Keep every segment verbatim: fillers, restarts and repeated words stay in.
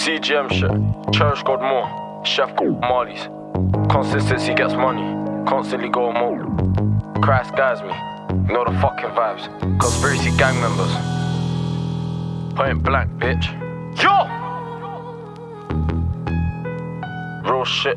C G M shit. Cherish God more. Chef Marley's. Consistency gets money. Constantly go mode. Christ guides me. Know the fucking vibes. Conspiracy gang members. Point blank, bitch. Yo! Real shit.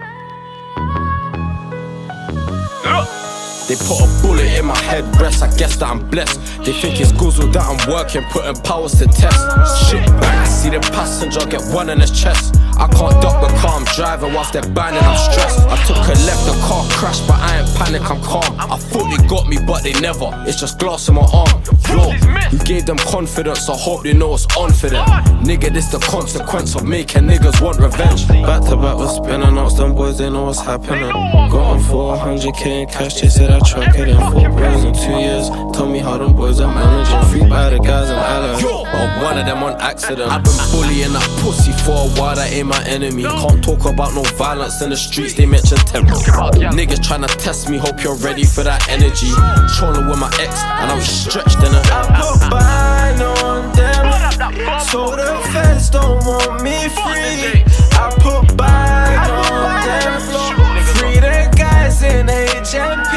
Look. They put a bullet in my head, rest, I guess that I'm blessed. They think it's guzzle that I'm working, putting powers to test. Shit bang, I see the passenger get one in his chest. I can't duck the car, I'm driving whilst they're banning, I'm stressed. I took a left, the car crashed, but I ain't panic, I'm calm. I thought they got me, but they never, it's just glass in my arm. Yo, you gave them confidence, I hope they know it's on for them. Nigga, this the consequence of making niggas want revenge. Back to back with spinning out, them boys, they know what's happening. Got on four hundred K in cash, they said I track it in four bros in two years. Tell me how them boys are managing. Free by the guys in Ireland. Or one of them on accident. I've been bullying that pussy for a while, that ain't my enemy. Can't talk about no violence in the streets, they mention terrorism. Niggas tryna test me, hope you're ready for that energy. Trolling with my ex, and I was stretched in it. I put bine on them, so the feds don't want me free. I put bine on them, free the guys in H M P.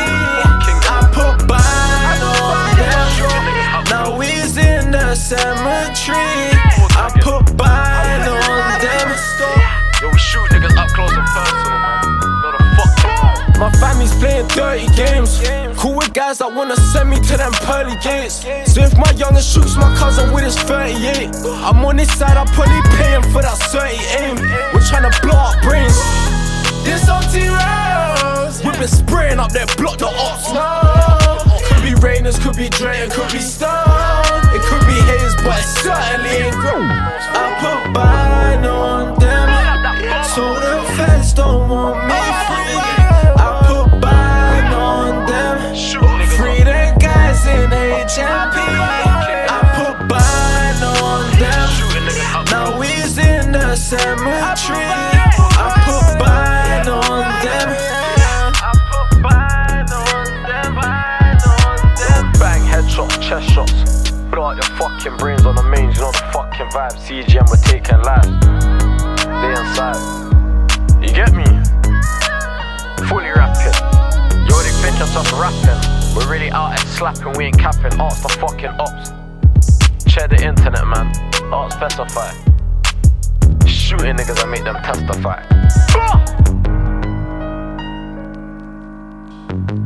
I put bine on them, now he's in the cemetery. I put bine on them. Yo, we shoot niggas up close and personal, man. Know the fuck. My family's playing dirty games. Cool with guys that wanna send me to them pearly gates. So if my youngest shoots my cousin with his thirty-eight, I'm on this side, I'll probably pay him for that thirty aim. We're tryna blow up brains. This on T-Rose. We've been spraying up there, block the ops. No. Could be Rainers, could be Drayton, could be Stone. It could be Hayes, but it certainly ain't grown. I put bine on them, so the feds don't want me free. I put bine on them, free the guys in H M P. I put bine on them, now he's in the cemetery. I put bine on them, I put bine on them, bine on them. Bang, headshots, chest shots. Blow out your fucking brains on the mains, you know the fucking vibe. C G M, we're taking lives. They inside. You get me? Fully rapping. Yo, they think it's us rapping. We're really out here slapping, we ain't capping. Arts the fucking ops. Share the internet, man. Arts specify. Shooting niggas and make them testify.